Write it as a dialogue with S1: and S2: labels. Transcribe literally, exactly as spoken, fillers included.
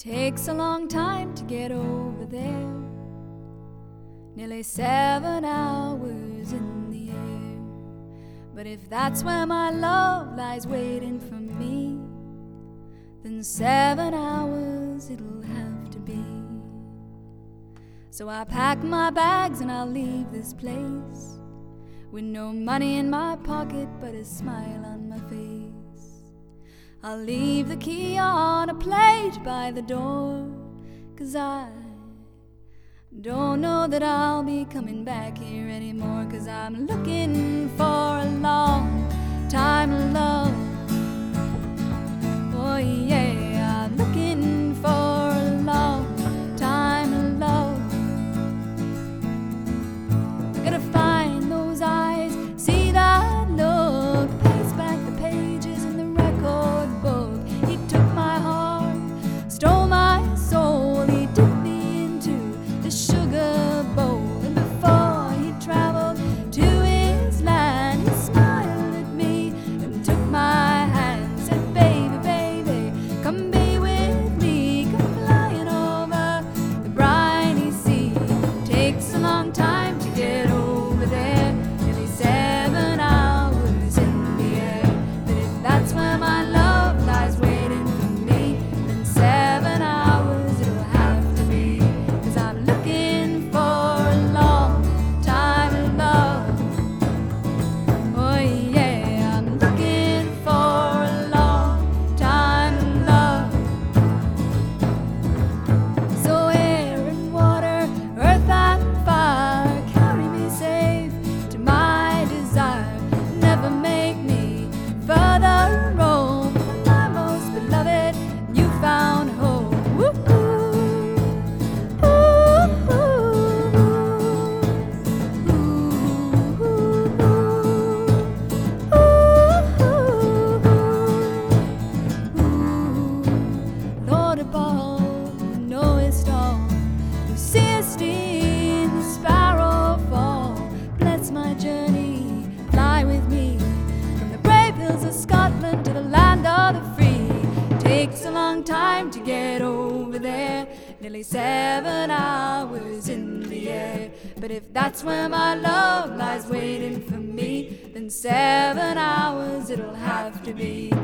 S1: Takes a long time to get over there. Nearly seven hours in the air. But if that's where my love lies waiting for me, then seven hours it'll have to be. So I pack my bags and I'll leave this place, with no money in my pocket but a smile on my face. I'll leave the key on a plate by the door, 'cause I don't know that I'll be coming back here anymore. 'Cause I'm looking for a long time of love. Oh yeah, I'm looking for a long time of love. I gotta find those eyes, see that look, pace back the pages in the record book. He took my heart, stole my soul, he took me into the sugar bowl. And before he traveled to his land, he smiled at me and took my hand, said, baby, baby, come be with me, come flying over the briny sea. Takes a long time to get over there, nearly seven hours in the air. But if that's where my love lies waiting for me, then seven hours it'll have to be. 'Cause I'm looking for a long time of love. Oh yeah, I'm looking for a long time of love. So air and water, earth and fire, carry me safe to my desire. Never make me further roam from my most beloved newfound home. Woo-hoo. Lord above, you knowest all, you seest in the sparrow fall. Bless my journey, fly with me from the brave hills of Scotland to the land of the free. Takes a long time to get over there, nearly seven hours in the air. But if that's where my love lies waiting for me, then seven hours it'll have to be.